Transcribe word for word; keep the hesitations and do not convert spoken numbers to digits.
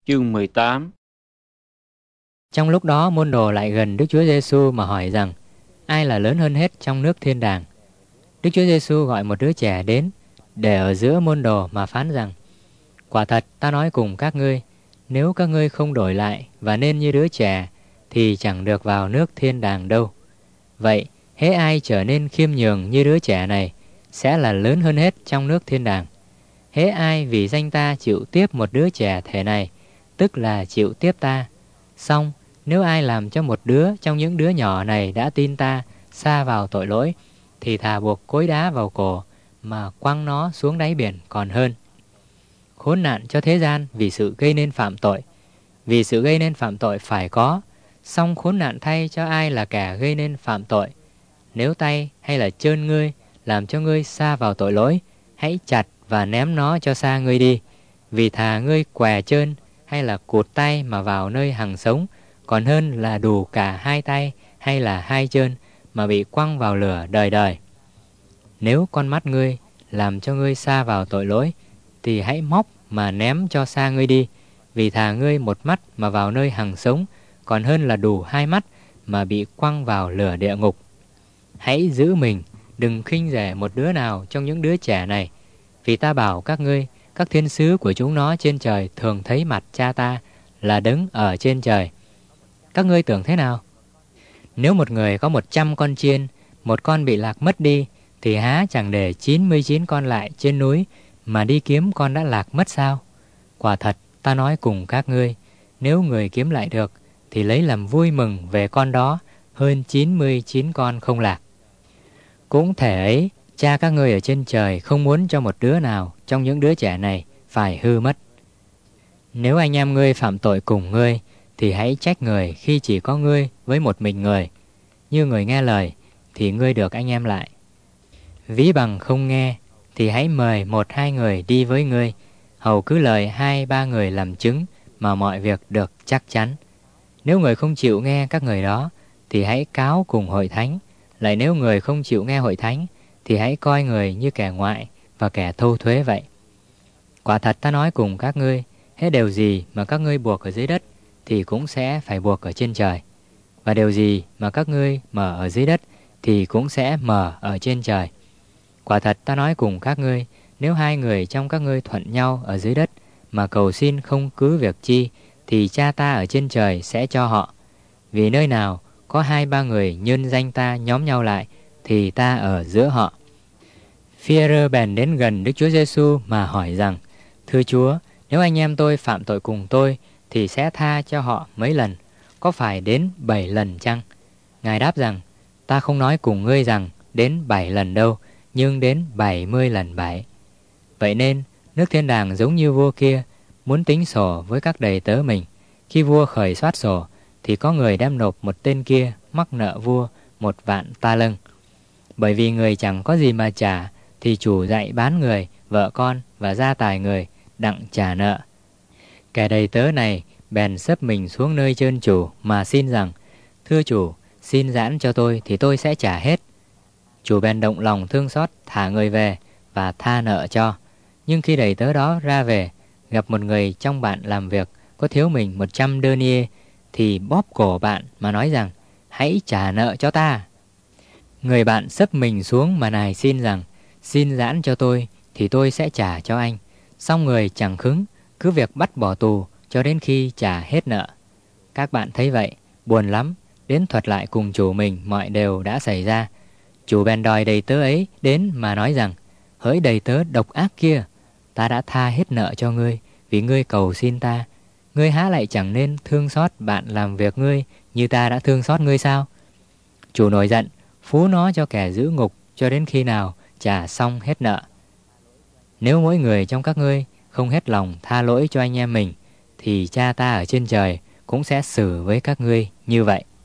Chương mười tám. Trong lúc đó môn đồ lại gần Đức Chúa Giêsu mà hỏi rằng: ai là lớn hơn hết trong nước thiên đàng? Đức Chúa Giêsu gọi một đứa trẻ đến để ở giữa môn đồ mà phán rằng: quả thật ta nói cùng các ngươi, nếu các ngươi không đổi lại và nên như đứa trẻ thì chẳng được vào nước thiên đàng đâu. Vậy hễ ai trở nên khiêm nhường như đứa trẻ này sẽ là lớn hơn hết trong nước thiên đàng. Hễ ai vì danh ta chịu tiếp một đứa trẻ thể này, tức là chịu tiếp ta. Song nếu ai làm cho một đứa trong những đứa nhỏ này đã tin ta sa vào tội lỗi, thì thà buộc cối đá vào cổ mà quăng nó xuống đáy biển còn hơn. Khốn nạn cho thế gian vì sự gây nên phạm tội. Vì sự gây nên phạm tội phải có, song khốn nạn thay cho ai là kẻ gây nên phạm tội. Nếu tay hay là chân ngươi làm cho ngươi sa vào tội lỗi, hãy chặt và ném nó cho xa ngươi đi. Vì thà ngươi què chân hay là cụt tay mà vào nơi hằng sống, còn hơn là đủ cả hai tay hay là hai chân mà bị quăng vào lửa đời đời. Nếu con mắt ngươi làm cho ngươi sa vào tội lỗi, thì hãy móc mà ném cho xa ngươi đi. Vì thà ngươi một mắt mà vào nơi hằng sống, còn hơn là đủ hai mắt mà bị quăng vào lửa địa ngục. Hãy giữ mình, đừng khinh rẻ một đứa nào trong những đứa trẻ này. Vì ta bảo các ngươi, các thiên sứ của chúng nó trên trời thường thấy mặt cha ta là đứng ở trên trời. Các ngươi tưởng thế nào? Nếu một người có một trăm con chiên, một con bị lạc mất đi, thì há chẳng để chín mươi chín con lại trên núi mà đi kiếm con đã lạc mất sao? Quả thật ta nói cùng các ngươi, nếu người kiếm lại được thì lấy làm vui mừng về con đó hơn chín mươi chín con không lạc. Cũng thể ấy, cha các ngươi ở trên trời không muốn cho một đứa nào trong những đứa trẻ này phải hư mất. Nếu anh em ngươi phạm tội cùng ngươi, thì hãy trách người khi chỉ có ngươi với một mình người. Như người nghe lời thì ngươi được anh em lại. Ví bằng không nghe thì hãy mời một hai người đi với ngươi, hầu cứ lời hai ba người làm chứng mà mọi việc được chắc chắn. Nếu người không chịu nghe các người đó thì hãy cáo cùng hội thánh. Lại nếu người không chịu nghe hội thánh thì hãy coi người như kẻ ngoại và kẻ thâu thuế vậy. Quả thật ta nói cùng các ngươi, hết điều gì mà các ngươi buộc ở dưới đất thì cũng sẽ phải buộc ở trên trời. Và điều gì mà các ngươi mở ở dưới đất thì cũng sẽ mở ở trên trời. Quả thật ta nói cùng các ngươi, nếu hai người trong các ngươi thuận nhau ở dưới đất mà cầu xin không cứ việc chi, thì cha ta ở trên trời sẽ cho họ. Vì nơi nào có hai ba người nhân danh ta nhóm nhau lại, thì ta ở giữa họ. Phi-e-rơ bèn đến gần Đức Chúa Giêsu mà hỏi rằng: thưa Chúa, nếu anh em tôi phạm tội cùng tôi thì sẽ tha cho họ mấy lần? Có phải đến bảy lần chăng? Ngài đáp rằng: ta không nói cùng ngươi rằng đến bảy lần đâu, nhưng đến bảy mươi lần bảy. Vậy nên nước thiên đàng giống như vua kia muốn tính sổ với các đầy tớ mình. Khi vua khởi soát sổ thì có người đem nộp một tên kia mắc nợ vua một vạn ta lâng. Bởi vì người chẳng có gì mà trả, thì chủ dạy bán người, vợ con và gia tài người đặng trả nợ. Kẻ đầy tớ này bèn xấp mình xuống nơi trơn chủ mà xin rằng: thưa chủ, xin giãn cho tôi thì tôi sẽ trả hết. Chủ bèn động lòng thương xót, thả người về và tha nợ cho. Nhưng khi đầy tớ đó ra về, gặp một người trong bạn làm việc có thiếu mình một trăm denier, thì bóp cổ bạn mà nói rằng: hãy trả nợ cho ta. Người bạn xấp mình xuống mà nài xin rằng: xin giãn cho tôi thì tôi sẽ trả cho anh. Xong người chẳng khứng, cứ việc bắt bỏ tù cho đến khi trả hết nợ. Các bạn thấy vậy, buồn lắm, đến thuật lại cùng chủ mình mọi điều đã xảy ra. Chủ bèn đòi đầy tớ ấy đến mà nói rằng: hỡi đầy tớ độc ác kia, ta đã tha hết nợ cho ngươi vì ngươi cầu xin ta. Ngươi há lại chẳng nên thương xót bạn làm việc ngươi như ta đã thương xót ngươi sao? Chủ nổi giận, phú nó cho kẻ giữ ngục cho đến khi nào trả xong hết nợ. Nếu mỗi người trong các ngươi không hết lòng tha lỗi cho anh em mình, thì cha ta ở trên trời cũng sẽ xử với các ngươi như vậy.